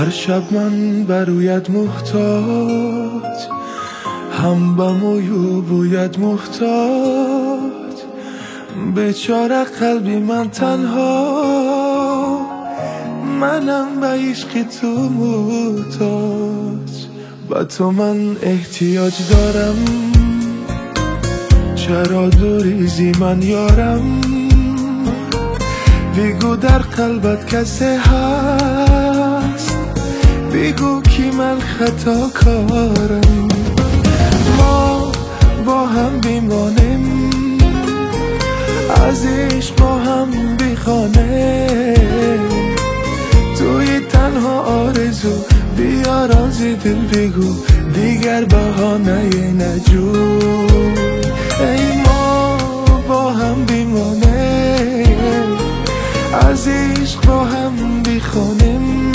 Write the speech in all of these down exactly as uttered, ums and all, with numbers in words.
هر شب من برویت محتاج، هم بم و یو بوید محتاج. بیچاره قلبی من تنها، منم به عشق تو محتاج. با تو من احتیاج دارم، چرا دوریزی من یارم؟ بگو در قلبت کسی هست، بگو کی من خطا کارم. ما با هم بیمانیم، از عشق با هم بخوانیم. توی تنها آرزو بیا راز دل بگو، دیگر بهانه نجوی. ای ما با هم بیمانیم، از عشق با هم بخوانیم.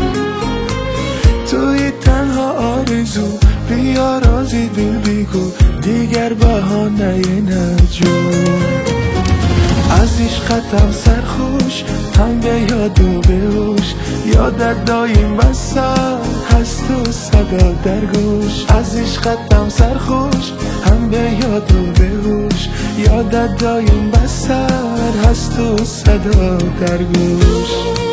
توی تنها آرزو بیا راز دل بگو، دیگر بهانه نجوی. از عشقتم سرخوش، هم به یاد و به هوش. یادت دایم بسر هست و صدا در گوش. از عشقتم سرخوش، هم به یاد و به هوش. یادت دایم بسر هست و صدا در گوش.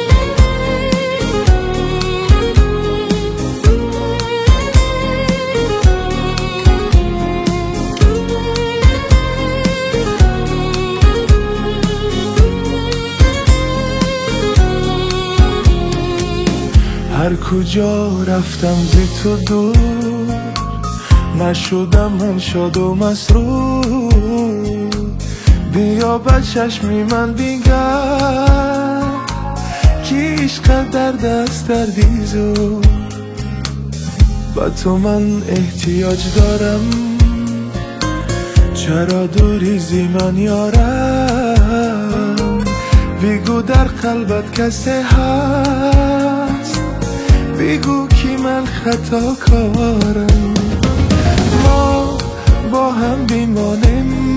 هر کجا رفتم زی تو دور، نشدم من شاد و مسرور. بیا به چشمی من بنگر، که عشق در دست دردی زور. با تو من احتیاج دارم، چرا دوریزی من یارم؟ بگو در قلبت کسی هست، بگو کی من خطا کارم. ما با هم بیمانیم،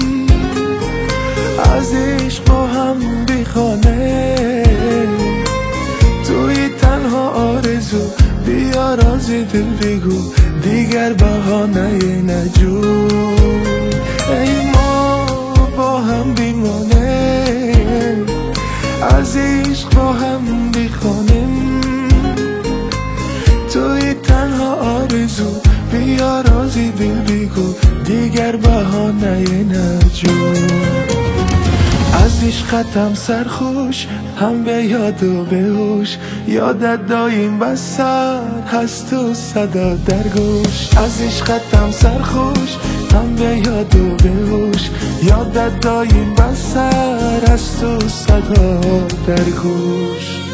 از عشق با هم بخوانیم. توی تنها آرزو بیا راز دل بگو، دیگر بهانه نجوی. ای ما با هم بیمانیم، از عشق با هم بخوانیم. توی تنها آرزو بیا راز دل بگو، دیگر بهانه نجوی. از عشقتم سرخوش، هم به یاد و به هوش. یادت دایم بسر هست و صدا در گوش. از عشقتم سرخوش، هم به یاد و به هوش. یادت دایم بسر هست و صدا در گوش.